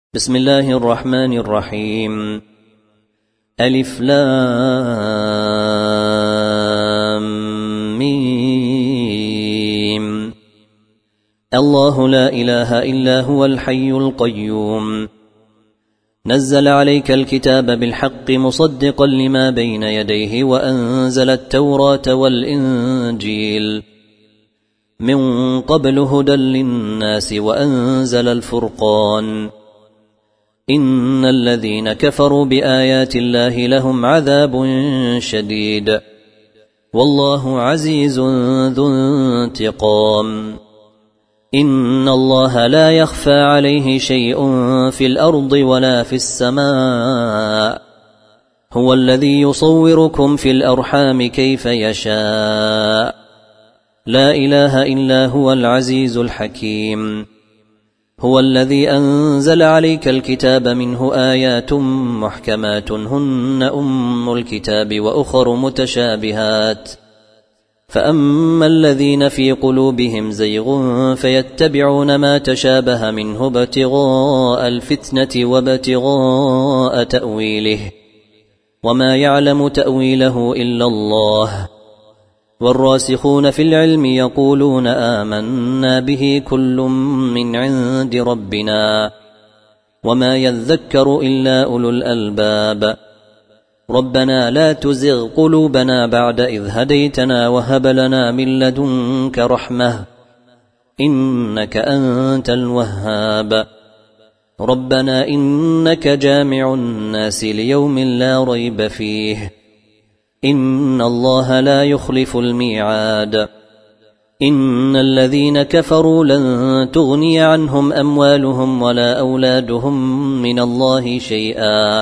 بسم الله الرحمن الرحيم. ألف لام ميم. الله لا إله إلا هو الحي القيوم. نزل عليك الكتاب بالحق مصدقا لما بين يديه وأنزل التوراة والإنجيل من قبل هدى للناس وأنزل الفرقان. إن الذين كفروا بآيات الله لهم عذاب شديد والله عزيز ذو انتقام. إن الله لا يخفى عليه شيء في الأرض ولا في السماء. هو الذي يصوركم في الأرحام كيف يشاء. لا إله إلا هو العزيز الحكيم. هو الذي أنزل عليك الكتاب منه آيات محكمات هن أم الكتاب وأخر متشابهات فأما الذين في قلوبهم زيغ فيتبعون ما تشابه منه ابتغاء الفتنة وابتغاء تأويله وما يعلم تأويله إلا الله. والراسخون في العلم يقولون آمنا به كل من عند ربنا وما يذكر إلا أولو الألباب. ربنا لا تزغ قلوبنا بعد إذ هديتنا وهب لنا من لدنك رحمة إنك أنت الوهاب. ربنا إنك جامع الناس ليوم لا ريب فيه إن الله لا يخلف الميعاد. إن الذين كفروا لن تغني عنهم أموالهم ولا أولادهم من الله شيئا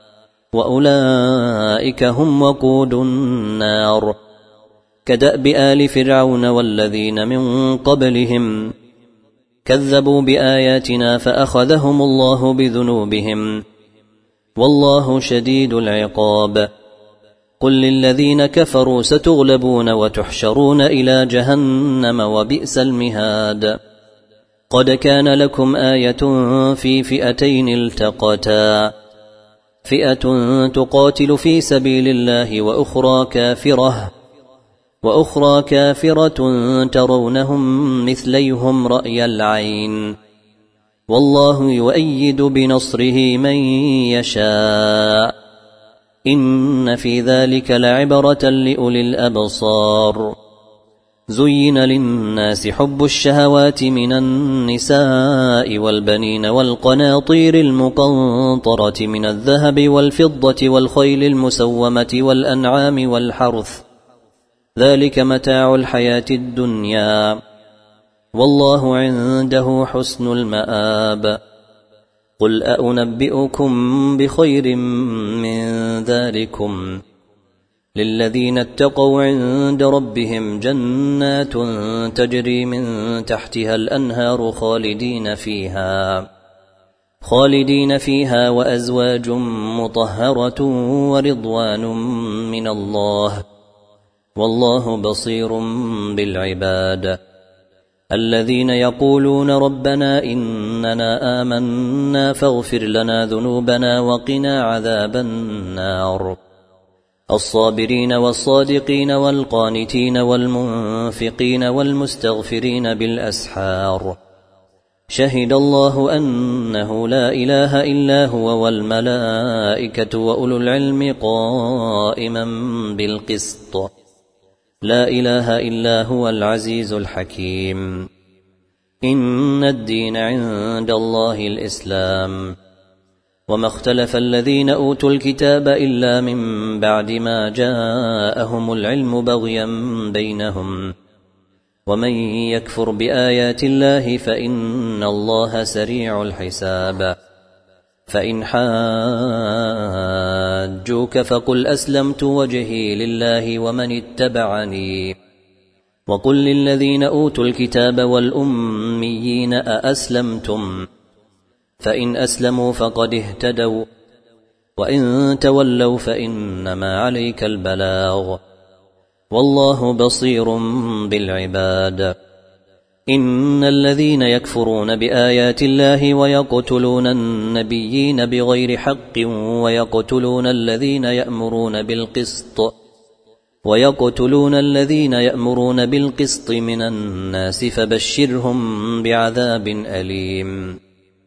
وأولئك هم وقود النار. كدأب آل فرعون والذين من قبلهم كذبوا بآياتنا فأخذهم الله بذنوبهم والله شديد العقاب. قل للذين كفروا ستغلبون وتحشرون إلى جهنم وبئس المهاد. قد كان لكم آية في فئتين التقتا فئة تقاتل في سبيل الله وأخرى كافرة ترونهم مثليهم رأي العين والله يؤيد بنصره من يشاء. إن في ذلك لعبرة لأولي الأبصار. زين للناس حب الشهوات من النساء والبنين والقناطير المقنطرة من الذهب والفضة والخيل المسومة والأنعام والحرث ذلك متاع الحياة الدنيا والله عنده حسن المآب. قل أنبئكم بخير من ذلكم للذين اتقوا عند ربهم جنات تجري من تحتها الأنهار خالدين فيها وأزواج مطهرة ورضوان من الله والله بصير بالعباد. الذين يقولون ربنا إننا آمنا فاغفر لنا ذنوبنا وقنا عذاب النار. الصابرين والصادقين والقانتين والمنفقين والمستغفرين بالأسحار. شهد الله أنه لا إله إلا هو والملائكة وأولو العلم قائما بالقسط. لا إله إلا هو العزيز الحكيم. إن الدين عند الله الإسلام وما اختلف الذين أوتوا الكتاب إلا من بعد ما جاءهم العلم بغيا بينهم ومن يكفر بآيات الله فإن الله سريع الحساب. فإن حاجوك فقل أسلمت وجهي لله ومن اتبعني وقل للذين أوتوا الكتاب والأميين أأسلمتم فإن أسلموا فقد اهتدوا وإن تولوا فإنما عليك البلاغ والله بصير بالعباد. إن الذين يكفرون بآيات الله ويقتلون النبيين بغير حق ويقتلون الذين يأمرون بالقسط من الناس فبشرهم بعذاب أليم.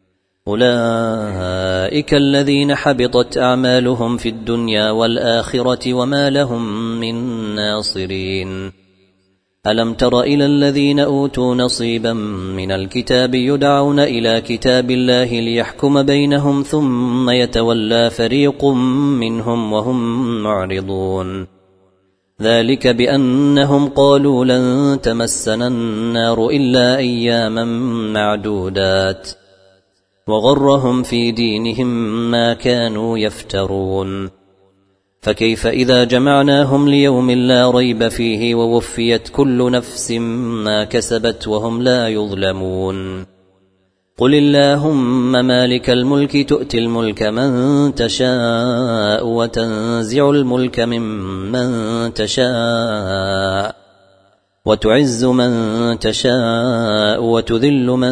أولئك الذين حبطت أعمالهم في الدنيا والآخرة وما لهم من ناصرين. ألم تر إلى الذين أوتوا نصيبا من الكتاب يدعون إلى كتاب الله ليحكم بينهم ثم يتولى فريق منهم وهم معرضون. ذلك بأنهم قالوا لن تمسنا النار إلا أياما معدودات وغرهم في دينهم ما كانوا يفترون. فكيف إذا جمعناهم ليوم لا ريب فيه ووفيت كل نفس ما كسبت وهم لا يظلمون. قل اللهم مالك الملك تؤتي الملك من تشاء وتنزع الملك ممن تشاء وتعز من تشاء وتذل من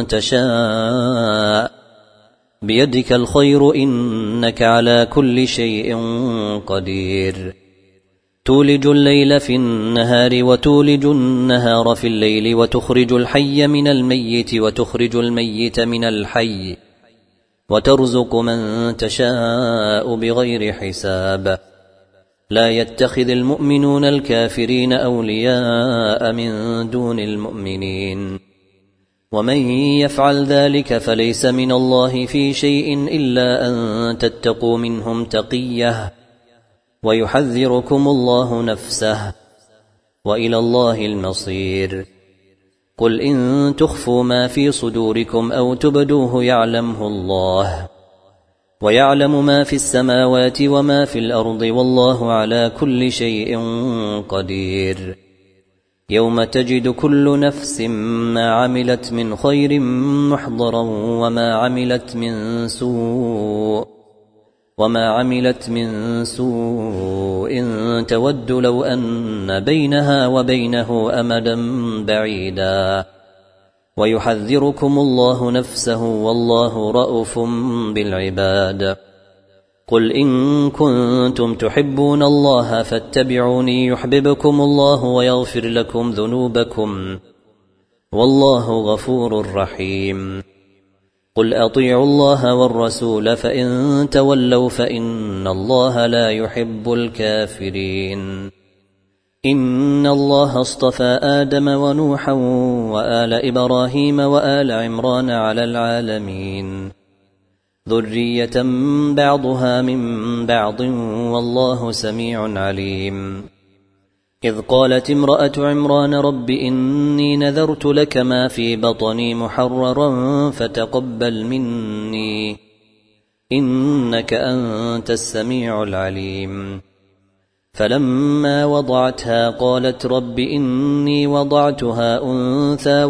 تشاء بيدك الخير إنك على كل شيء قدير. تولج الليل في النهار وتولج النهار في الليل وتخرج الحي من الميت وتخرج الميت من الحي وترزق من تشاء بغير حساب. لا يتخذ المؤمنون الكافرين أولياء من دون المؤمنين ومن يفعل ذلك فليس من الله في شيء إلا أن تتقوا منهم تقية ويحذركم الله نفسه وإلى الله المصير. قل إن تخفوا ما في صدوركم أو تبدوه يعلمه الله ويعلم ما في السماوات وما في الأرض والله على كل شيء قدير. يوم تجد كل نفس ما عملت من خير محضرا وما عملت من سوء تود لو أن بينها وبينه أمدا بعيدا ويحذركم الله نفسه والله رءوف بالعباد. قل إن كنتم تحبون الله فاتبعوني يحببكم الله ويغفر لكم ذنوبكم والله غفور رحيم. قل أطيعوا الله والرسول فإن تولوا فإن الله لا يحب الكافرين. إن الله اصطفى آدم ونوحا وآل إبراهيم وآل عمران على العالمين ذرية بعضها من بعض والله سميع عليم. إذ قالت امرأة عمران رب إني نذرت لك ما في بطني محررا فتقبل مني إنك أنت السميع العليم. فلما وضعتها قالت رب إني وضعتها أنثى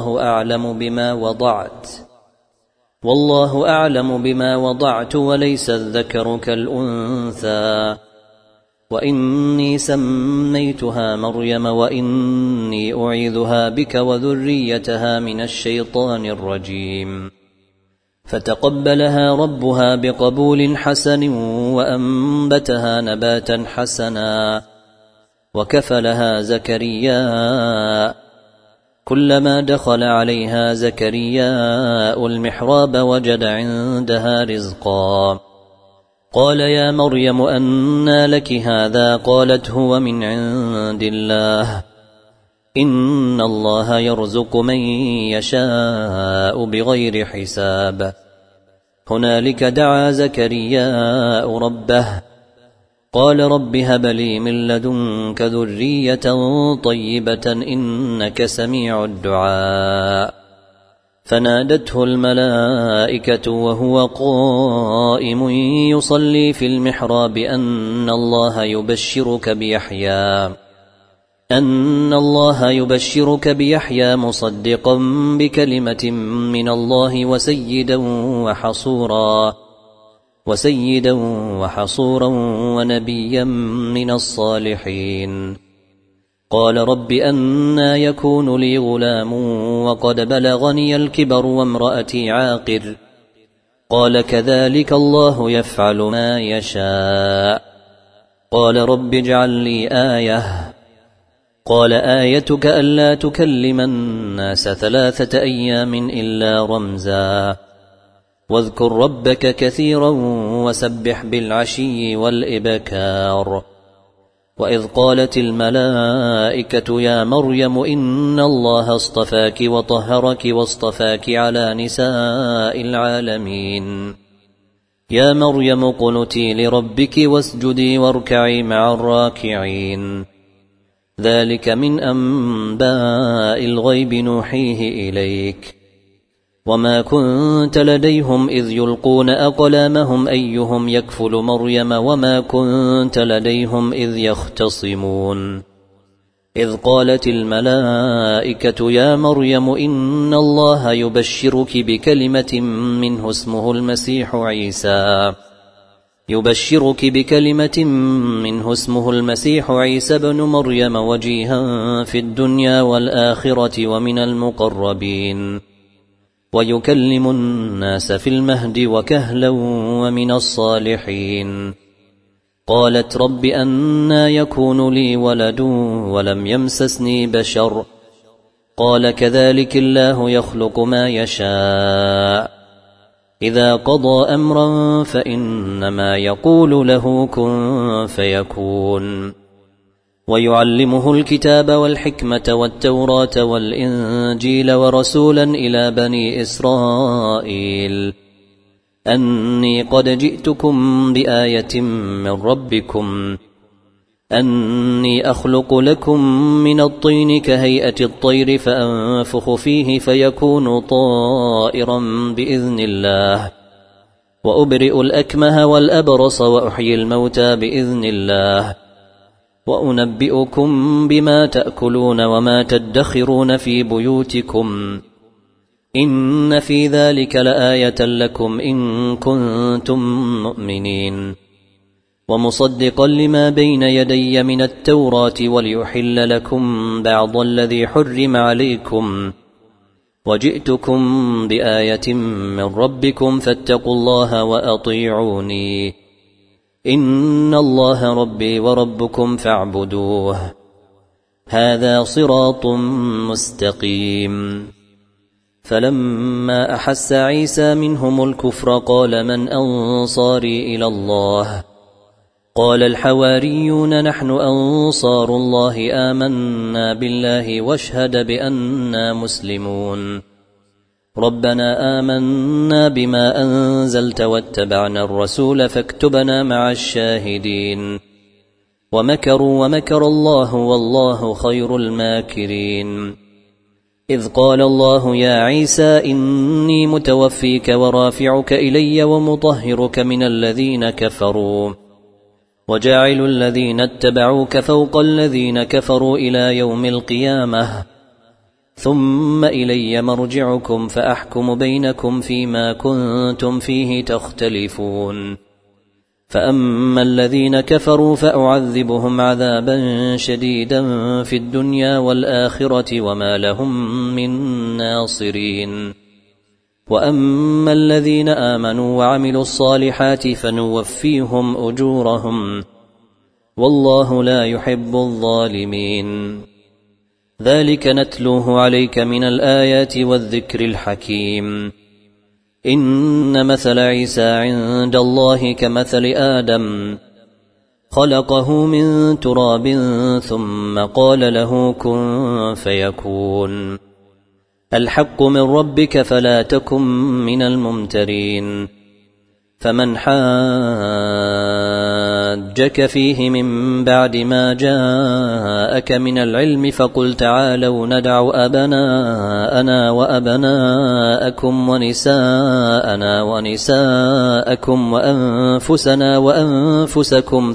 والله أعلم بما وضعت وليس الذكر كالأنثى وإني سميتها مريم وإني أعيذها بك وذريتها من الشيطان الرجيم. فتقبلها ربها بقبول حسن وأنبتها نباتا حسنا وكفلها زكريا. كلما دخل عليها زكرياء المحراب وجد عندها رزقا قال يا مريم أنى لك هذا قالت هو من عند الله إن الله يرزق من يشاء بغير حساب. هنالك دعا زكرياء ربه قال رب هب لي من لدنك ذرية طيبة إنك سميع الدعاء. فنادته الملائكة وهو قائم يصلي في المحراب أن الله يبشرك بيحيى مصدقا بكلمة من الله وسيدا وحصورا ونبيا من الصالحين. قال رب أنى يكون لي غلام وقد بلغني الكبر وامرأتي عاقر قال كذلك الله يفعل ما يشاء قال رب اجعل لي آية قال آيتك ألا تكلم الناس 3 أيام إلا رمزا واذكر ربك كثيرا وسبح بالعشي والإبكار وإذ قالت الملائكة يا مريم إن الله اصطفاك وطهرك واصطفاك على نساء العالمين يا مريم اقنتي لربك واسجدي واركعي مع الراكعين ذلك من أنباء الغيب نوحيه إليك وما كنت لديهم إذ يلقون أقلامهم أيهم يكفل مريم وما كنت لديهم إذ يختصمون إذ قالت الملائكة يا مريم إن الله يبشرك بكلمة منه اسمه المسيح عيسى بن مريم وجيها في الدنيا والآخرة ومن المقربين ويكلم الناس في المهد وكهلا ومن الصالحين قالت رب أنى يكون لي ولد ولم يمسسني بشر قال كذلك الله يخلق ما يشاء إذا قضى أمرا فإنما يقول له كن فيكون ويعلمه الكتاب والحكمة والتوراة والإنجيل ورسولا إلى بني إسرائيل أني قد جئتكم بآية من ربكم أني أخلق لكم من الطين كهيئة الطير فأنفخ فيه فيكون طائرا بإذن الله وأبرئ الأكمه والأبرص وأحيي الموتى بإذن الله وأنبئكم بما تأكلون وما تدخرون في بيوتكم إن في ذلك لآية لكم إن كنتم مؤمنين ومصدقا لما بين يدي من التوراة وليحل لكم بعض الذي حرم عليكم وجئتكم بآية من ربكم فاتقوا الله وأطيعوني إن الله ربي وربكم فاعبدوه هذا صراط مستقيم فلما أحس عيسى منهم الكفر قال من أنصاري إلى الله قال الحواريون نحن أنصار الله آمنا بالله واشهد بأننا مسلمون ربنا آمنا بما أنزلت واتبعنا الرسول فاكتبنا مع الشاهدين ومكروا ومكر الله والله خير الماكرين إذ قال الله يا عيسى إني متوفيك ورافعك إلي ومطهرك من الذين كفروا وجاعل الذين اتبعوك فوق الذين كفروا إلى يوم القيامة ثم إلي مرجعكم فأحكم بينكم فيما كنتم فيه تختلفون فأما الذين كفروا فأعذبهم عذابا شديدا في الدنيا والآخرة وما لهم من ناصرين وأما الذين آمنوا وعملوا الصالحات فنوفيهم أجورهم والله لا يحب الظالمين ذلك نتلوه عليك من الآيات والذكر الحكيم إن مثل عيسى عند الله كمثل آدم خلقه من تراب ثم قال له كن فيكون الحق من ربك فلا تكن من الممترين فمن حاجك فيه من بعد ما جاءك من العلم فقل تعالوا ندع أبناءنا وأبناءكم ونساءنا ونساءكم وأنفسنا وأنفسكم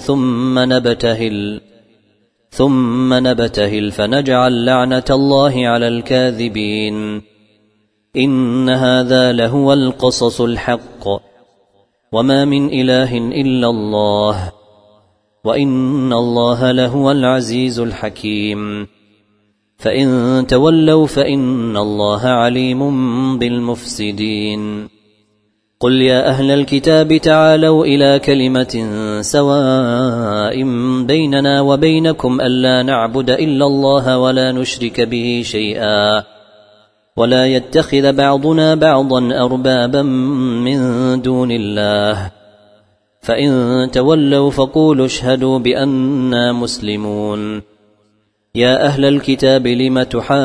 ثم نبتهل فنجعل لعنة الله على الكاذبين إن هذا لهو القصص الحق وما من إله إلا الله وإن الله لهو العزيز الحكيم. فإن تولوا فإن الله عليم بالمفسدين. قل يا أهل الكتاب تعالوا إلى كلمة سواء بيننا وبينكم ألا نعبد إلا الله ولا نشرك به شيئا ولا يتخذ بعضنا بعضا أربابا من دون الله، فإن تولوا فقولوا اشهدوا بأننا مسلمون. يا أهل الكتاب لم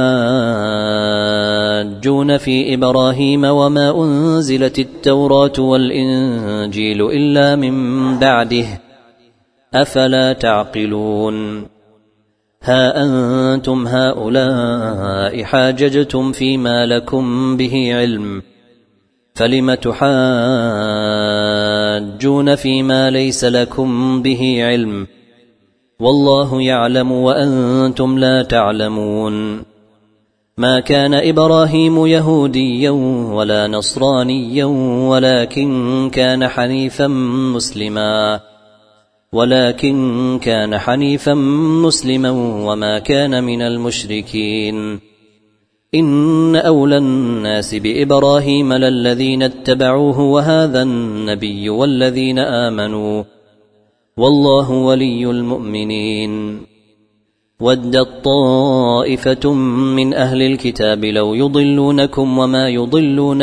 تحاجون في إبراهيم وما أنزلت التوراة والإنجيل إلا من بعده، أفلا تعقلون؟ ها أنتم هؤلاء حاججتم فيما لكم به علم، فلم تحاجون فيما ليس لكم به علم؟ والله يعلم وأنتم لا تعلمون. ما كان إبراهيم يهوديا ولا نصرانيا ولكن كان حنيفا مسلما وما كان من المشركين. إن أولى الناس بإبراهيم للذين اتبعوه وهذا النبي والذين آمنوا، والله ولي المؤمنين. ودت طائفة من أهل الكتاب لو يضلونكم وما يضلون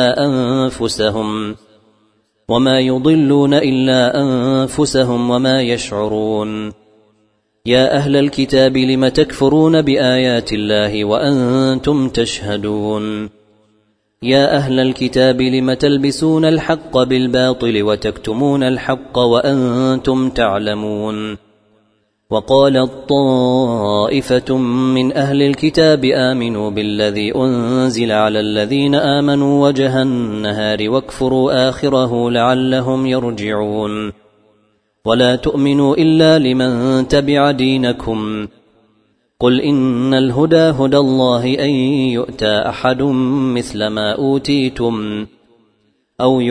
إلا أنفسهم وما يشعرون. يا أهل الكتاب لم تكفرون بآيات الله وأنتم تشهدون؟ يا أهل الكتاب لم تلبسون الحق بالباطل وتكتمون الحق وأنتم تعلمون؟ وقالت طائفة من أهل الكتاب آمنوا بالذي أنزل على الذين آمنوا وجه النهار واكفروا آخره لعلهم يرجعون. ولا تؤمنوا إلا لمن تبع دينكم. قل إن الهدى هدى الله أن يؤتى أحد مثل ما أوتيتم أو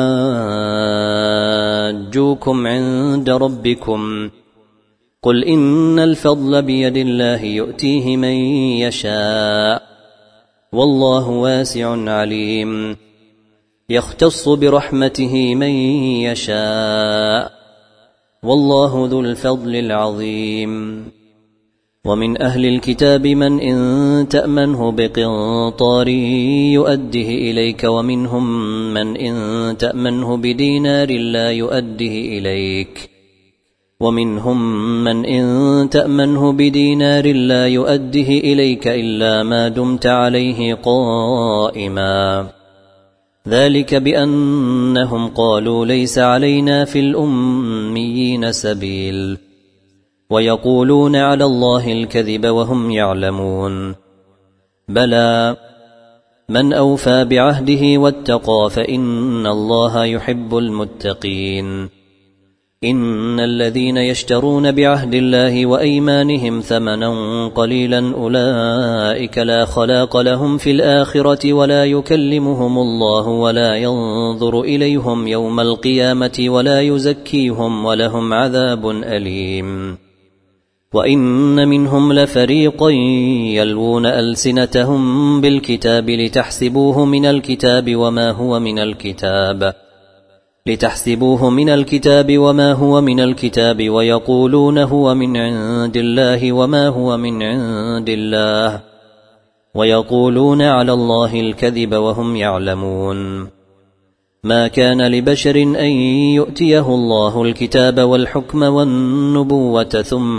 يحاجوكم عند ربكم. قل إن الفضل بيد الله يؤتيه من يشاء والله واسع عليم. يختص برحمته من يشاء والله ذو الفضل العظيم. ومن أهل الكتاب من إن تأمنه بقنطار يؤده إليك ومنهم من إن تأمنه بدينار لا يؤده إليك إلا ما دمت عليه قائما. ذلك بأنهم قالوا ليس علينا في الأميين سبيل ويقولون على الله الكذب وهم يعلمون. بلى من أوفى بعهده واتقى فإن الله يحب المتقين. إن الذين يشترون بعهد الله وأيمانهم ثمنا قليلا أولئك لا خلاق لهم في الآخرة ولا يكلمهم الله ولا ينظر إليهم يوم القيامة ولا يزكيهم ولهم عذاب أليم. وإن منهم لفريقا يلوون ألسنتهم بالكتاب لتحسبوه من الكتاب وما هو من الكتاب ويقولون هو من عند الله وما هو من عند الله ويقولون على الله الكذب وهم يعلمون. ما كان لبشر أن يؤتيه الله الكتاب والحكم والنبوة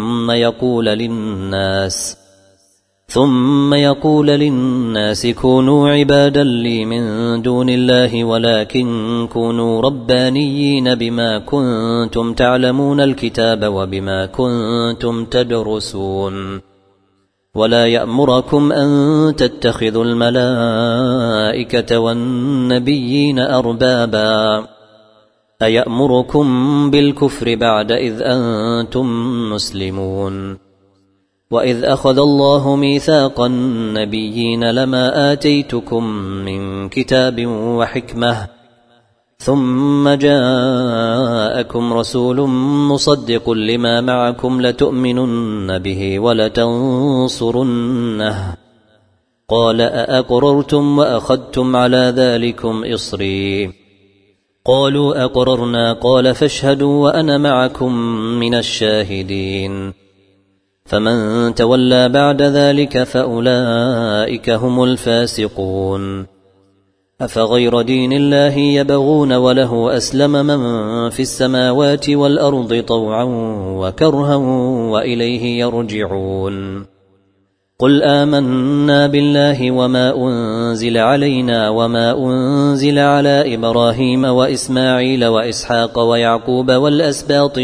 ثم يقول للناس كونوا عبادا لي من دون الله ولكن كونوا ربانيين بما كنتم تعلمون الكتاب وبما كنتم تدرسون. ولا يأمركم أن تتخذوا الملائكة والنبيين أربابا أيأمركم بالكفر بعد إذ أنتم مسلمون. وإذ أخذ الله ميثاق النبيين لما آتيتكم من كتاب وحكمة ثم جاءكم رسول مصدق لما معكم لتؤمنن به ولتنصرنه قال أأقررتم وأخذتم على ذلكم إصري قالوا أقررنا قال فاشهدوا وأنا معكم من الشاهدين فمن تولى بعد ذلك فأولئك هم الفاسقون أفغير دين الله يبغون وله أسلم من في السماوات والأرض طوعا وكرها وإليه يرجعون قل آمنا بالله وما أنزل علينا وما أنزل على إبراهيم وإسماعيل وإسحاق ويعقوب والأسباط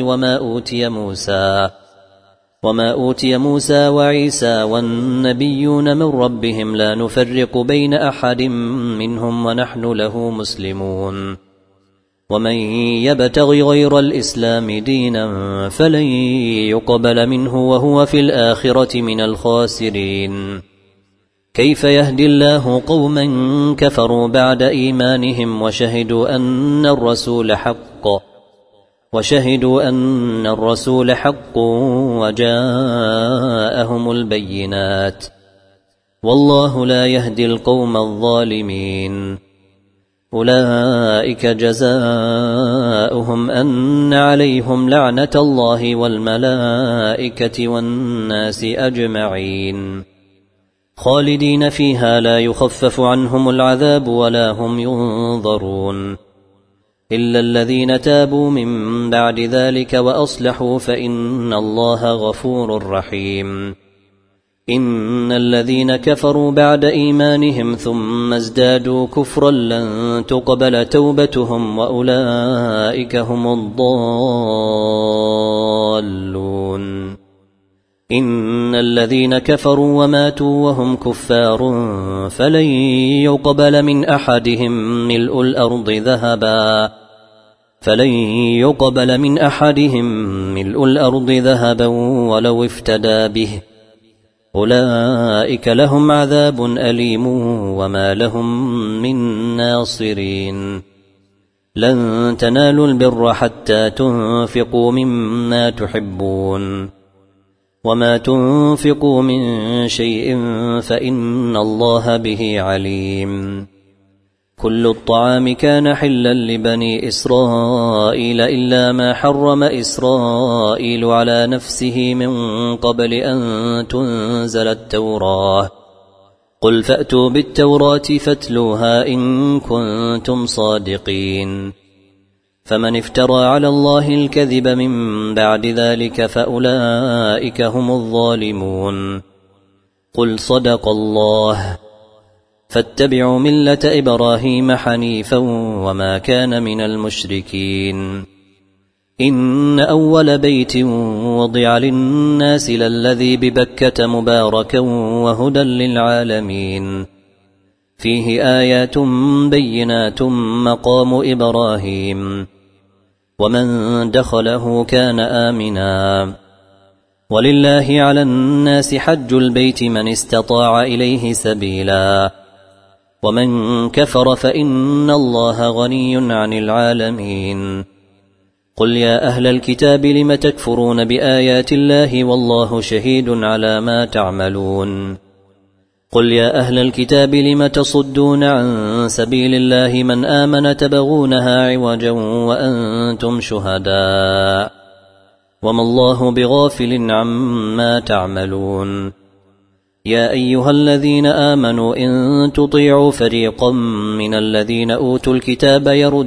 وما أوتي موسى وعيسى والنبيون من ربهم لا نفرق بين أحد منهم ونحن له مسلمون ومن يبتغ غير الإسلام دينا فلن يقبل منه وهو في الآخرة من الخاسرين كيف يهدي الله قوما كفروا بعد إيمانهم وشهدوا أن الرسول حق وجاءهم البينات والله لا يهدي القوم الظالمين أولئك جزاؤهم أن عليهم لعنة الله والملائكة والناس أجمعين خالدين فيها لا يخفف عنهم العذاب ولا هم ينظرون إلا الذين تابوا من بعد ذلك وأصلحوا فإن الله غفور رحيم إن الذين كفروا بعد إيمانهم ثم ازدادوا كفرا لن تقبل توبتهم وأولئك هم الضالون إن الذين كفروا وماتوا وهم كفار فلن يقبل من أحدهم ملء الأرض ذهبا ولو افتدى به أولئك لهم عذاب أليم وما لهم من ناصرين لن تنالوا البر حتى تنفقوا مما تحبون وما تنفقوا من شيء فإن الله به عليم كل الطعام كان حلا لبني إسرائيل إلا ما حرم إسرائيل على نفسه من قبل أن تنزل التوراة قل فأتوا بالتوراة فاتلوها إن كنتم صادقين فمن افترى على الله الكذب من بعد ذلك فأولئك هم الظالمون قل صدق الله فاتبعوا ملة إبراهيم حنيفا وما كان من المشركين إن أول بيت وضع للناس للذي ببكة مباركا وهدى للعالمين فيه آيات بينات مقام إبراهيم ومن دخله كان آمنا ولله على الناس حج البيت من استطاع إليه سبيلا ومن كفر فإن الله غني عن العالمين قل يا أهل الكتاب لم تكفرون بآيات الله والله شهيد على ما تعملون قل يا أهل الكتاب لم تصدون عن سبيل الله من آمن تبغونها عوجا وأنتم شهداء وما الله بغافل عما تعملون يا أيها الذين آمنوا إن تطيعوا فريقا من الذين أوتوا الكتاب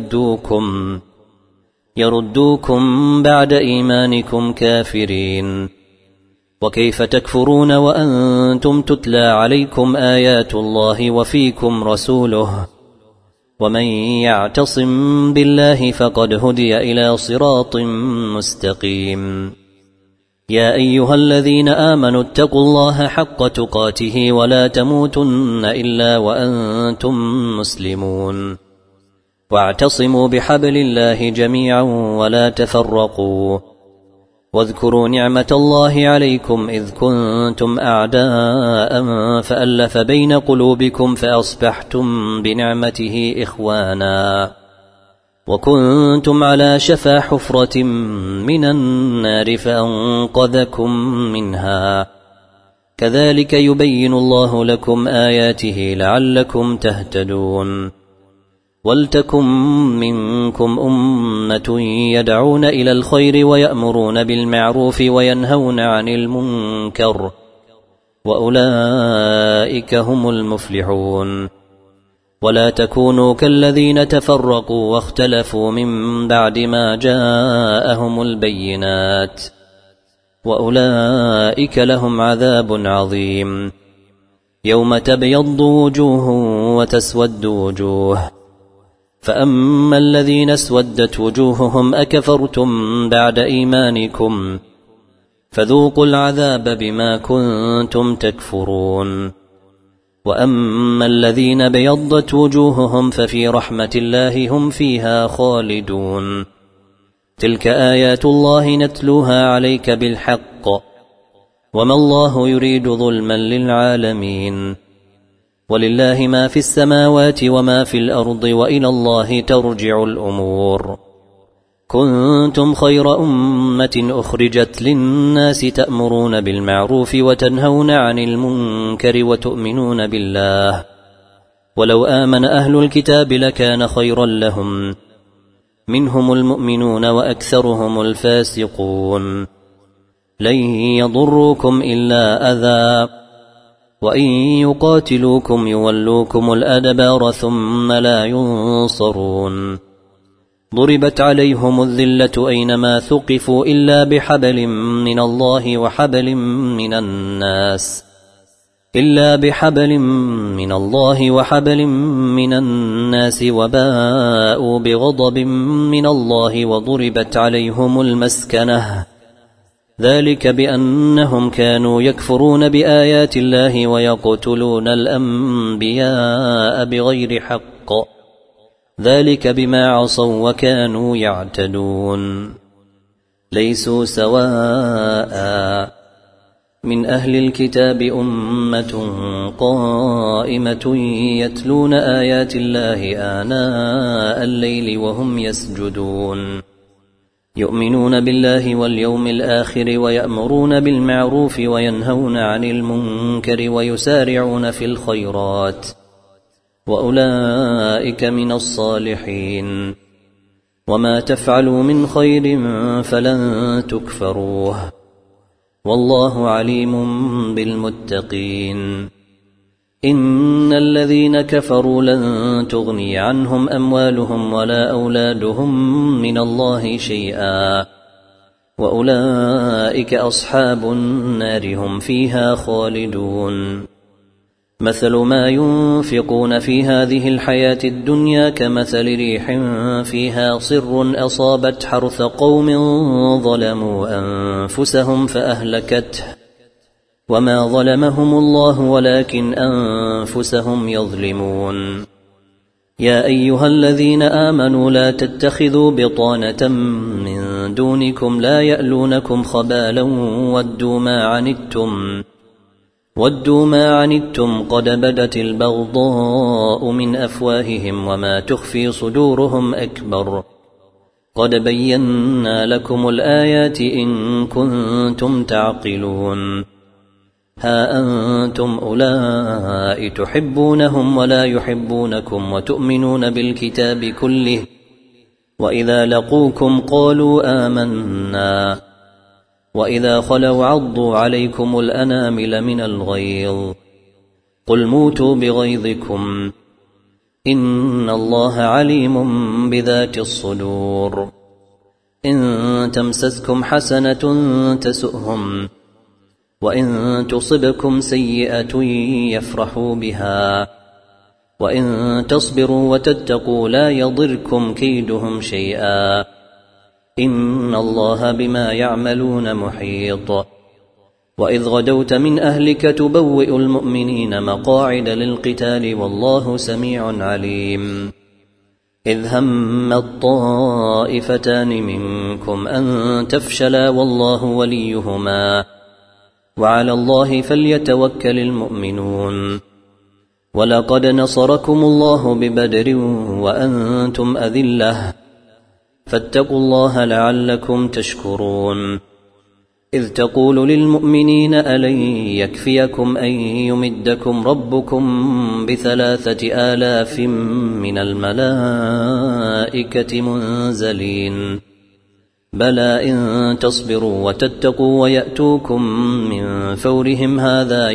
يردوكم بعد إيمانكم كافرين وكيف تكفرون وأنتم تتلى عليكم آيات الله وفيكم رسوله ومن يعتصم بالله فقد هدي إلى صراط مستقيم يا أيها الذين آمنوا اتقوا الله حق تقاته ولا تموتن إلا وأنتم مسلمون واعتصموا بحبل الله جميعا ولا تفرقوا واذكروا نعمة الله عليكم إذ كنتم أعداء فألف بين قلوبكم فأصبحتم بنعمته إخوانا وكنتم على شفا حفرة من النار فأنقذكم منها كذلك يبين الله لكم آياته لعلكم تهتدون ولتكن منكم أمة يدعون إلى الخير ويأمرون بالمعروف وينهون عن المنكر وأولئك هم المفلحون ولا تكونوا كالذين تفرقوا واختلفوا من بعد ما جاءهم البينات وأولئك لهم عذاب عظيم يوم تبيض وجوه وتسود وجوه فأما الذين اسودت وجوههم أكفرتم بعد إيمانكم فذوقوا العذاب بما كنتم تكفرون وأما الذين بيضت وجوههم ففي رحمة الله هم فيها خالدون تلك آيات الله نتلوها عليك بالحق وما الله يريد ظلما للعالمين ولله ما في السماوات وما في الأرض وإلى الله ترجع الأمور كنتم خير أمة أخرجت للناس تأمرون بالمعروف وتنهون عن المنكر وتؤمنون بالله ولو آمن أهل الكتاب لكان خيرا لهم منهم المؤمنون وأكثرهم الفاسقون لن يضروكم إلا أذى وإن يقاتلوكم يولوكم الأدبار ثم لا ينصرون ضربت عليهم الذلة أينما ثقفوا إلا بحبل من الله وحبل من الناس وباءوا بغضب من الله وضربت عليهم المسكنة ذلك بأنهم كانوا يكفرون بآيات الله ويقتلون الأنبياء بغير حق ذلك بما عصوا وكانوا يعتدون ليسوا سواء من أهل الكتاب أمة قائمة يتلون آيات الله آناء الليل وهم يسجدون يؤمنون بالله واليوم الآخر ويأمرون بالمعروف وينهون عن المنكر ويسارعون في الخيرات وأولئك من الصالحين وما تفعلوا من خير فلن تكفروه والله عليم بالمتقين إن الذين كفروا لن تغني عنهم أموالهم ولا أولادهم من الله شيئا وأولئك أصحاب النار هم فيها خالدون مثل ما ينفقون في هذه الحياة الدنيا كمثل ريح فيها صر أصابت حرث قوم ظلموا أنفسهم فأهلكته وما ظلمهم الله ولكن أنفسهم يظلمون يا أيها الذين آمنوا لا تتخذوا بطانة من دونكم لا يألونكم خبالا ودوا ما عنتم قد بدت البغضاء من أفواههم وما تخفي صدورهم أكبر قد بينا لكم الآيات إن كنتم تعقلون ها أنتم أولئك تحبونهم ولا يحبونكم وتؤمنون بالكتاب كله وإذا لقوكم قالوا آمنا وإذا خلوا عضوا عليكم الأنامل من الغيظ قل موتوا بغيظكم إن الله عليم بذات الصدور إن تمسسكم حسنة تسؤهم وإن تصبكم سيئة يفرحوا بها وإن تصبروا وتتقوا لا يضركم كيدهم شيئا إن الله بما يعملون محيط وإذ غدوت من أهلك تبوئ المؤمنين مقاعد للقتال والله سميع عليم إذ هم الطائفتان منكم أن تفشلا والله وليهما وعلى الله فليتوكل المؤمنون ولقد نصركم الله ببدر وأنتم أذلة فاتقوا الله لعلكم تشكرون إذ تقول للمؤمنين ألن يكفيكم أن يمدكم ربكم ب3,000 من الملائكة منزلين بلى إن تصبروا وتتقوا ويأتوكم من فورهم هذا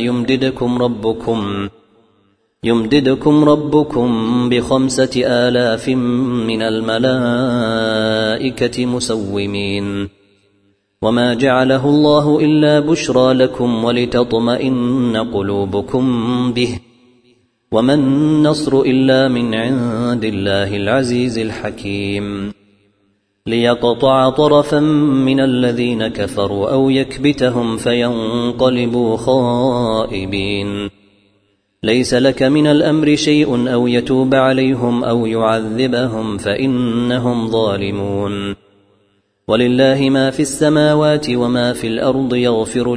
يمددكم ربكم ب5,000 من الملائكة مسومين وما جعله الله إلا بشرى لكم ولتطمئن قلوبكم به وما النصر إلا من عند الله العزيز الحكيم ليقطع طرفا من الذين كفروا أو يكبتهم فينقلبوا خائبين ليس لك من الأمر شيء أو يتوب عليهم أو يعذبهم فإنهم ظالمون ولله ما في السماوات وما في الأرض يغفر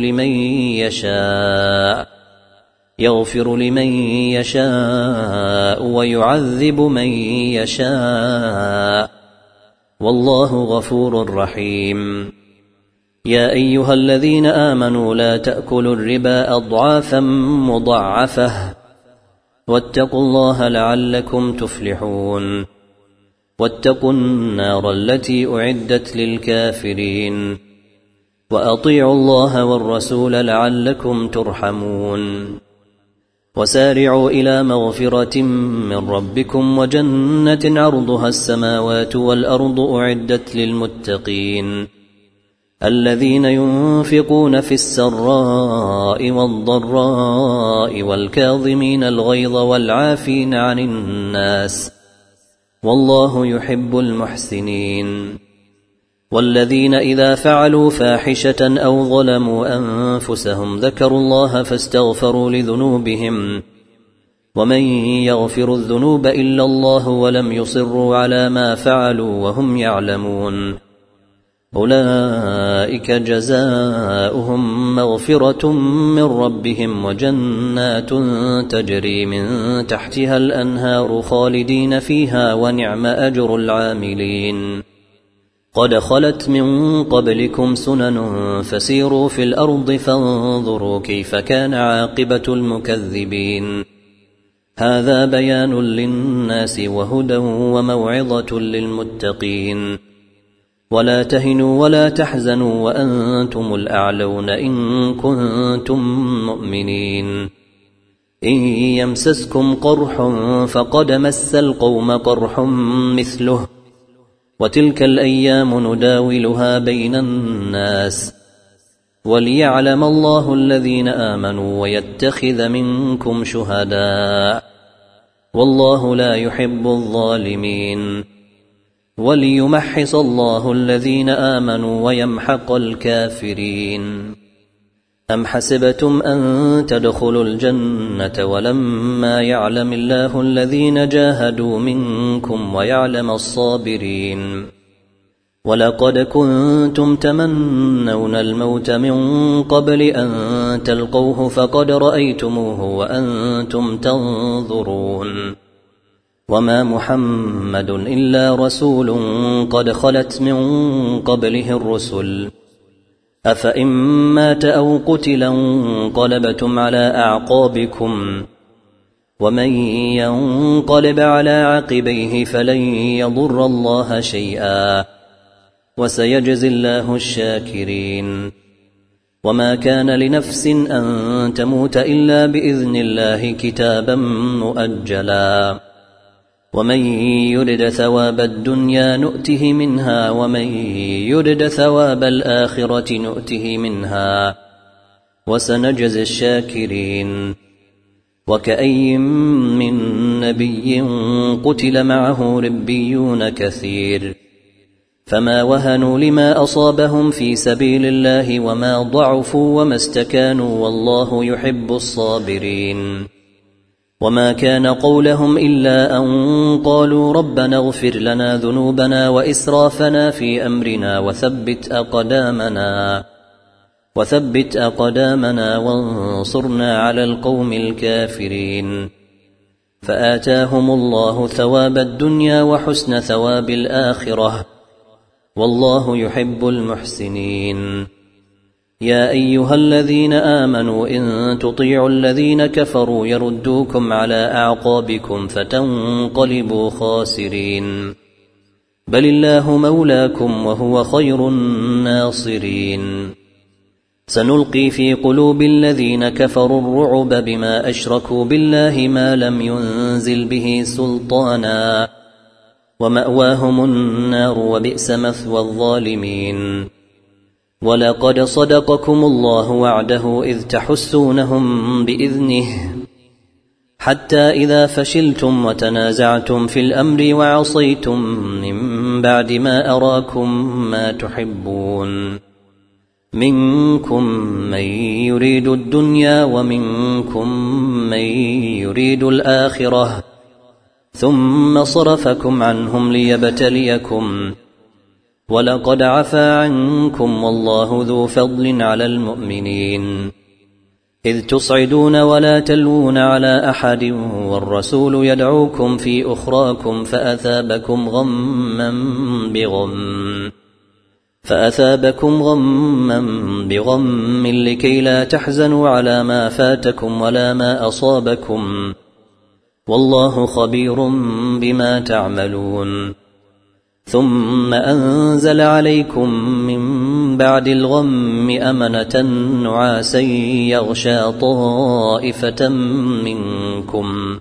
لمن يشاء ويعذب من يشاء والله غفور رحيم يا أيها الذين آمنوا لا تأكلوا الربا أضعافا مضاعفة واتقوا الله لعلكم تفلحون واتقوا النار التي أعدت للكافرين وأطيعوا الله والرسول لعلكم ترحمون وسارعوا إلى مغفرة من ربكم وجنة عرضها السماوات والأرض أعدت للمتقين الذين ينفقون في السراء والضراء والكاظمين الغيظ والعافين عن الناس والله يحب المحسنين والذين إذا فعلوا فاحشة أو ظلموا أنفسهم ذكروا الله فاستغفروا لذنوبهم ومن يغفر الذنوب إلا الله ولم يصروا على ما فعلوا وهم يعلمون أولئك جزاؤهم مغفرة من ربهم وجنات تجري من تحتها الأنهار خالدين فيها ونعم أجر العاملين قد خلت من قبلكم سنن فسيروا في الأرض فانظروا كيف كان عاقبة المكذبين هذا بيان للناس وهدى وموعظة للمتقين ولا تهنوا ولا تحزنوا وأنتم الأعلون إن كنتم مؤمنين إن يمسسكم قرح فقد مس القوم قرح مثله وتلك الأيام نداولها بين الناس وليعلم الله الذين آمنوا ويتخذ منكم شهداء والله لا يحب الظالمين وليمحص الله الذين آمنوا ويمحق الكافرين أم حسبتم أن تدخلوا الجنة ولما يعلم الله الذين جاهدوا منكم ويعلم الصابرين ولقد كنتم تمنون الموت من قبل أن تلقوه فقد رأيتموه وأنتم تنظرون وما محمد إلا رسول قد خلت من قبله الرسل أفإن مات أو قتلا انقلبتم على أعقابكم ومن ينقلب على عقبيه فلن يضر الله شيئا وسيجزي الله الشاكرين وما كان لنفس أن تموت إلا بإذن الله كتابا مؤجلا ومن يرد ثواب الدنيا نؤته منها ومن يرد ثواب الآخرة نؤته منها وسنجزي الشاكرين وكأي من نبي قتل معه ربيون كثير فما وهنوا لما أصابهم في سبيل الله وما ضعفوا وما استكانوا والله يحب الصابرين وما كان قولهم إلا أن قالوا ربنا اغفر لنا ذنوبنا وإسرافنا في أمرنا وثبت أقدامنا وانصرنا على القوم الكافرين فآتاهم الله ثواب الدنيا وحسن ثواب الآخرة والله يحب المحسنين. يا أيها الذين آمنوا إن تطيعوا الذين كفروا يردوكم على أعقابكم فتنقلبوا خاسرين، بل الله مولاكم وهو خير الناصرين. سنلقي في قلوب الذين كفروا الرعب بما أشركوا بالله ما لم ينزل به سلطانا، ومأواهم النار وبئس مثوى الظالمين. ولقد صدقكم الله وعده إذ تحسونهم بإذنه، حتى إذا فشلتم وتنازعتم في الأمر وعصيتم من بعد ما أراكم ما تحبون، منكم من يريد الدنيا ومنكم من يريد الآخرة، ثم صرفكم عنهم ليبتليكم، ولقد عفا عنكم والله ذو فضل على المؤمنين. إذ تصعدون ولا تلوون على أحد والرسول يدعوكم في أخراكم فأثابكم غما بغم لكي لا تحزنوا على ما فاتكم ولا ما أصابكم، والله خبير بما تعملون. ثم أنزل عليكم من بعد الغم أمنة نعاسا يغشى طائفة منكم،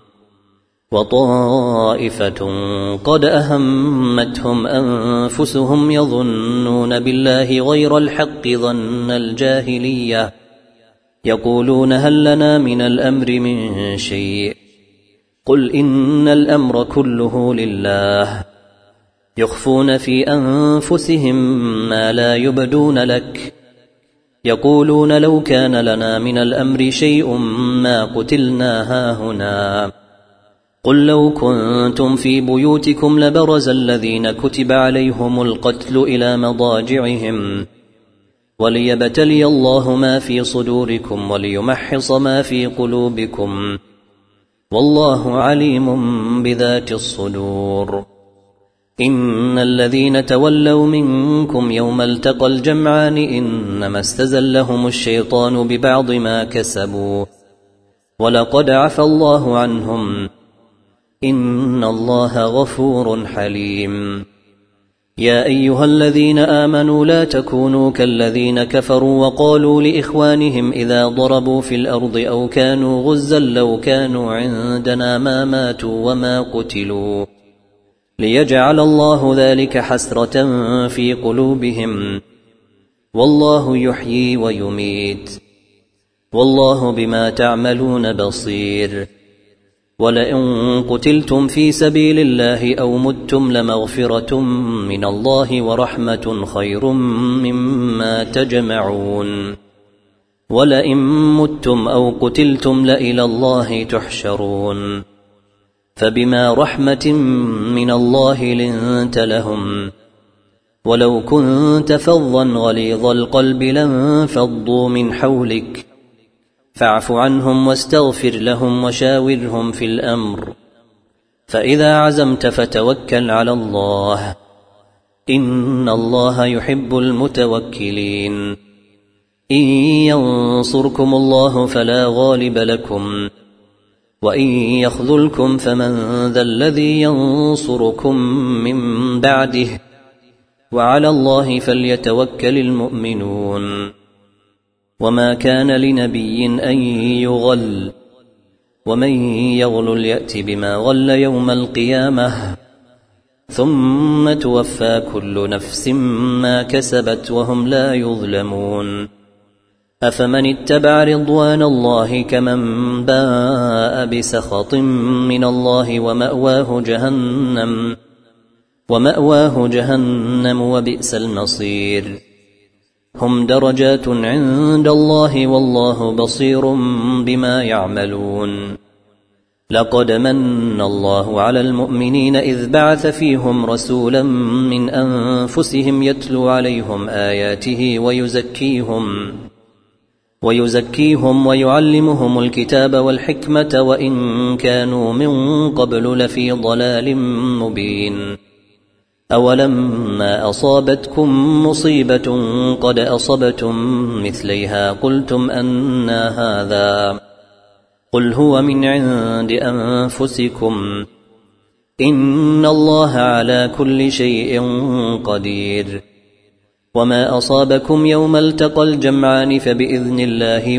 وطائفة قد أهمتهم أنفسهم يظنون بالله غير الحق ظن الجاهلية، يقولون هل لنا من الأمر من شيء، قل إن الأمر كله لله، يخفون في أنفسهم ما لا يبدون لك، يقولون لو كان لنا من الأمر شيء ما قتلنا هاهنا، قل لو كنتم في بيوتكم لبرز الذين كتب عليهم القتل إلى مضاجعهم، وليبتلي الله ما في صدوركم وليمحص ما في قلوبكم، والله عليم بذات الصدور. إن الذين تولوا منكم يوم التقى الجمعان إنما استزلهم الشيطان ببعض ما كسبوا، ولقد عفى الله عنهم، إن الله غفور حليم. يا أيها الذين آمنوا لا تكونوا كالذين كفروا وقالوا لإخوانهم إذا ضربوا في الأرض أو كانوا غزا لو كانوا عندنا ما ماتوا وما قتلوا، ليجعل الله ذلك حسرة في قلوبهم، والله يحيي ويميت، والله بما تعملون بصير. ولئن قتلتم في سبيل الله أو متم لمغفرة من الله ورحمة خير مما تجمعون، ولئن متم أو قتلتم لإلى الله تحشرون. فبما رحمة من الله لنت لهم، ولو كنت فظا غليظ القلب لانفضوا من حولك، فاعف عنهم واستغفر لهم وشاورهم في الأمر، فإذا عزمت فتوكل على الله، إن الله يحب المتوكلين. إن ينصركم الله فلا غالب لكم، وإن يخذلكم فمن ذا الذي ينصركم من بعده، وعلى الله فليتوكل المؤمنون. وما كان لنبي أن يغل، ومن يغل يأت بما غل يوم القيامة، ثم توفى كل نفس ما كسبت وهم لا يظلمون. أفمن اتبع رضوان الله كمن باء بسخط من الله ومأواه جهنم وبئس المصير. هم درجات عند الله والله بصير بما يعملون. لقد من الله على المؤمنين إذ بعث فيهم رسولا من أنفسهم يتلو عليهم آياته ويزكيهم ويعلمهم الكتاب والحكمة وإن كانوا من قبل لفي ضلال مبين. أولما أصابتكم مصيبة قد أصبتم مثليها قلتم أنى هذا قل هو من عند أنفسكم إن الله على كل شيء قدير وما أصابكم يوم التقى الجمعان فبإذن الله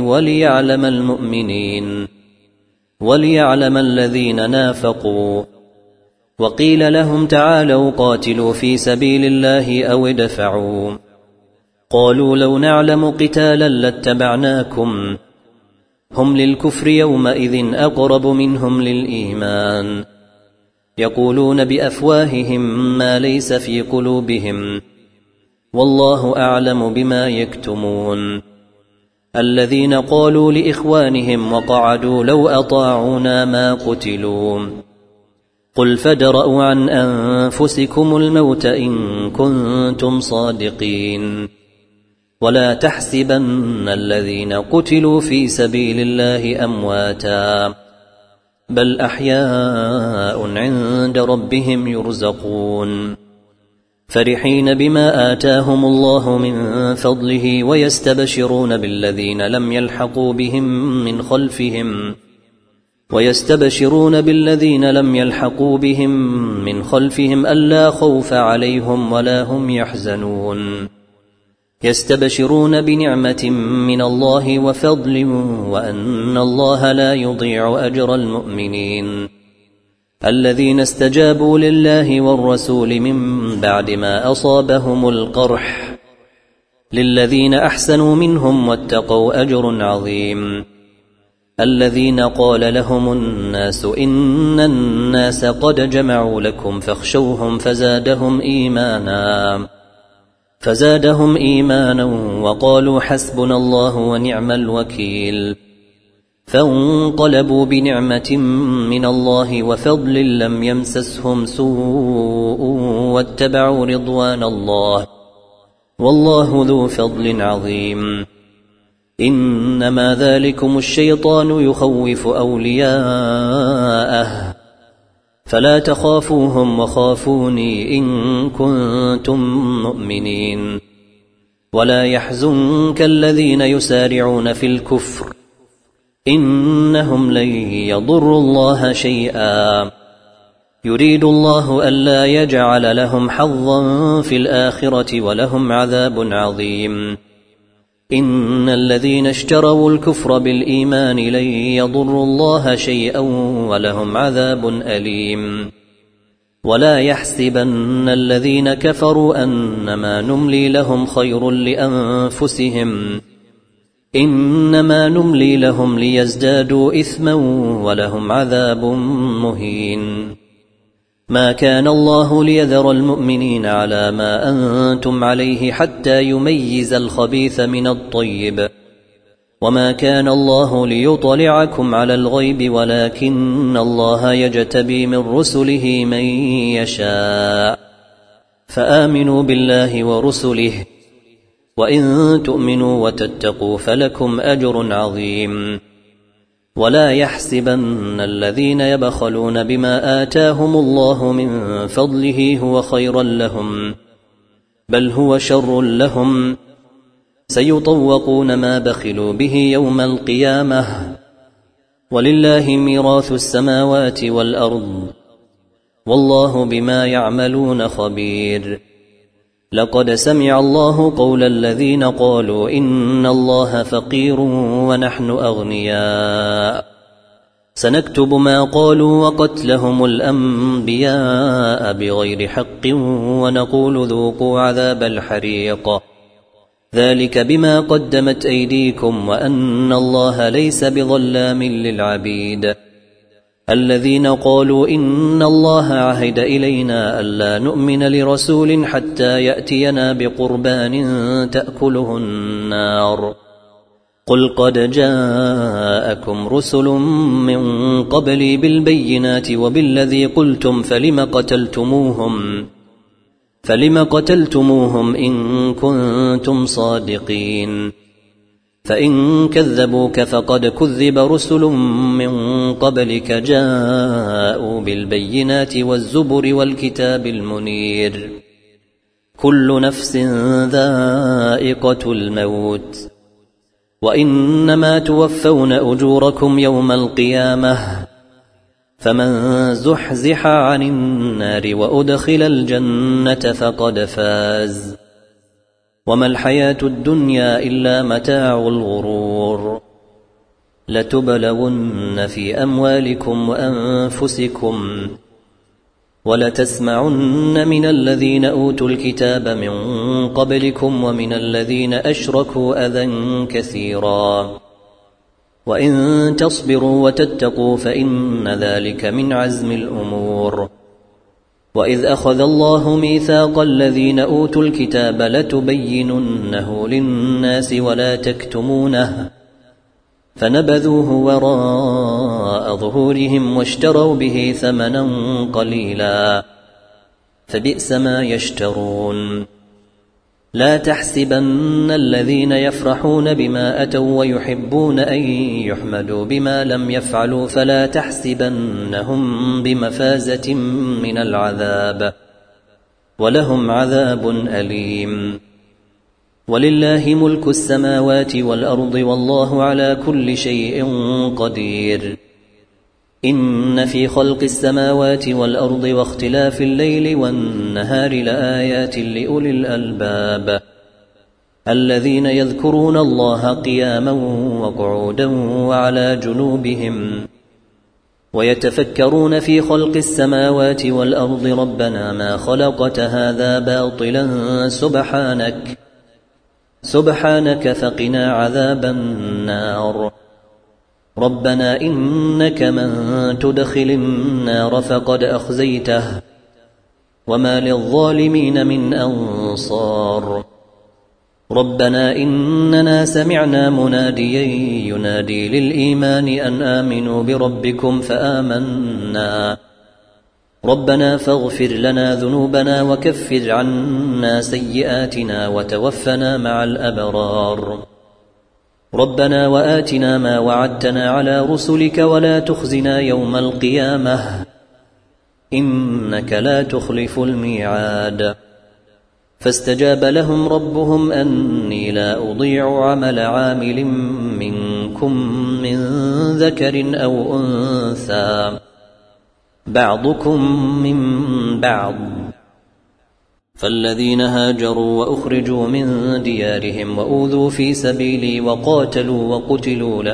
وليعلم الذين نافقوا وقيل لهم تعالوا قاتلوا في سبيل الله أو ادفعوا قالوا لو نعلم قتالا لاتبعناكم هم للكفر يومئذ أقرب منهم للإيمان يقولون بأفواههم ما ليس في قلوبهم والله أعلم بما يكتمون الذين قالوا لإخوانهم وقعدوا لو أطاعونا ما قتلوا قل فادرءوا عن أنفسكم الموت إن كنتم صادقين ولا تحسبن الذين قتلوا في سبيل الله أمواتا بل أحياء عند ربهم يرزقون فرحين بما آتاهم الله من فضله ويستبشرون بالذين لم يلحقوا بهم من خلفهم ألا خوف عليهم ولا هم يحزنون يستبشرون بنعمة من الله وفضل وأن الله لا يضيع أجر المؤمنين الذين استجابوا لله والرسول من بعد ما أصابهم القرح للذين أحسنوا منهم واتقوا أجر عظيم الذين قال لهم الناس إن الناس قد جمعوا لكم فاخشوهم فزادهم إيمانا وقالوا حسبنا الله ونعم الوكيل فانقلبوا بنعمة من الله وفضل لم يمسسهم سوء واتبعوا رضوان الله والله ذو فضل عظيم إنما ذلكم الشيطان يخوف أولياءه فلا تخافوهم وخافوني إن كنتم مؤمنين ولا يحزنك الذين يسارعون في الكفر إنهم لن يضروا الله شيئا يريد الله ألا يجعل لهم حظا في الآخرة ولهم عذاب عظيم إن الذين اشتروا الكفر بالإيمان لن يضروا الله شيئا ولهم عذاب أليم ولا يحسبن الذين كفروا أنما نملي لهم خير لأنفسهم إنما نملي لهم ليزدادوا إثما ولهم عذاب مهين ما كان الله ليذر المؤمنين على ما أنتم عليه حتى يميز الخبيث من الطيب وما كان الله ليطلعكم على الغيب ولكن الله يجتبي من رسله من يشاء فآمنوا بالله ورسله وإن تؤمنوا وتتقوا فلكم أجر عظيم ولا يحسبن الذين يبخلون بما آتاهم الله من فضله هو خيرا لهم بل هو شر لهم سيطوقون ما بخلوا به يوم القيامة ولله ميراث السماوات والأرض والله بما يعملون خبير لقد سمع الله قول الذين قالوا إن الله فقير ونحن أغنياء سنكتب ما قالوا وقتلهم الأنبياء بغير حق ونقول ذوقوا عذاب الحريق ذلك بما قدمت أيديكم وأن الله ليس بظلام للعبيد الذين قالوا إن الله عهد إلينا ألا نؤمن لرسول حتى يأتينا بقربان تأكله النار قل قد جاءكم رسل من قبلي بالبينات وبالذي قلتم فلم قتلتموهم إن كنتم صادقين فإن كذبوك فقد كذب رسل من قبلك جاءوا بالبينات والزبر والكتاب المنير كل نفس ذائقة الموت وإنما توفون أجوركم يوم القيامة فمن زحزح عن النار وأدخل الجنة فقد فاز وما الحياة الدنيا إلا متاع الغرور لتبلون في أموالكم وأنفسكم ولتسمعن من الذين أوتوا الكتاب من قبلكم ومن الذين أشركوا أذى كثيرا وإن تصبروا وتتقوا فإن ذلك من عزم الأمور وإذ أخذ الله ميثاق الذين أوتوا الكتاب لتبيننه للناس ولا تكتمونه فنبذوه وراء ظهورهم واشتروا به ثمنا قليلا فبئس ما يشترون لا تحسبن الذين يفرحون بما أتوا ويحبون أن يحمدوا بما لم يفعلوا فلا تحسبنهم بمفازة من العذاب ولهم عذاب أليم ولله ملك السماوات والأرض والله على كل شيء قدير إن في خلق السماوات والأرض واختلاف الليل والنهار لآيات لأولي الألباب الذين يذكرون الله قياما وقعودا وعلى جنوبهم ويتفكرون في خلق السماوات والأرض ربنا ما خلقت هذا باطلا سبحانك فقنا عذاب النار ربنا إنك من تدخل النار فقد أخزيته وما للظالمين من أنصار ربنا إننا سمعنا مناديا ينادي للإيمان أن آمنوا بربكم فآمنا ربنا فاغفر لنا ذنوبنا وكفر عنا سيئاتنا وتوفنا مع الأبرار ربنا وآتنا ما وعدتنا على رسلك ولا تخزنا يوم القيامة إنك لا تخلف الميعاد فاستجاب لهم ربهم أني لا أضيع عمل عامل منكم من ذكر أو أنثى بعضكم من بعض فالذين هاجروا وأخرجوا من ديارهم وأوذوا في سبيلي وقاتلوا وقتلوا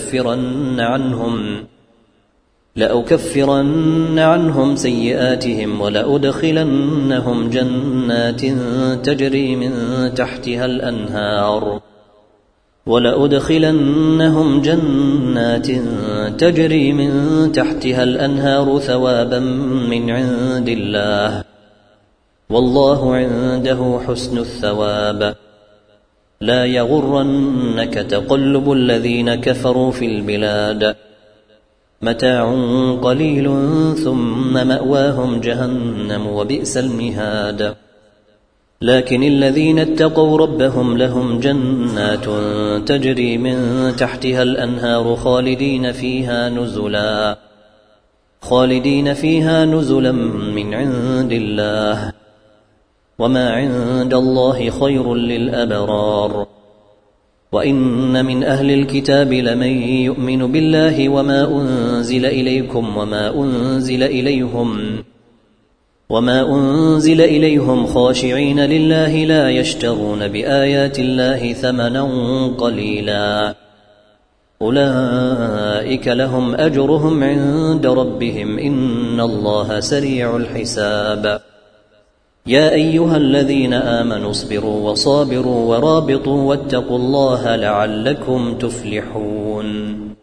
لأكفرن عنهم سيئاتهم ولأدخلنهم جنات تجري من تحتها الأنهار ثوابا من عند الله والله عنده حسن الثواب لا يغرنك تقلب الذين كفروا في البلاد متاع قليل ثم مأواهم جهنم وبئس المهاد لكن الذين اتقوا ربهم لهم جنات تجري من تحتها الأنهار خالدين فيها نزلا من عند الله وما عند الله خير للأبرار وإن من أهل الكتاب لمن يؤمن بالله وما أنزل إليكم وما أنزل إليهم خاشعين لله لا يشترون بآيات الله ثمنا قليلا أولئك لهم أجرهم عند ربهم إن الله سريع الحساب يا أيها الذين آمنوا اصبروا وصابروا ورابطوا واتقوا الله لعلكم تفلحون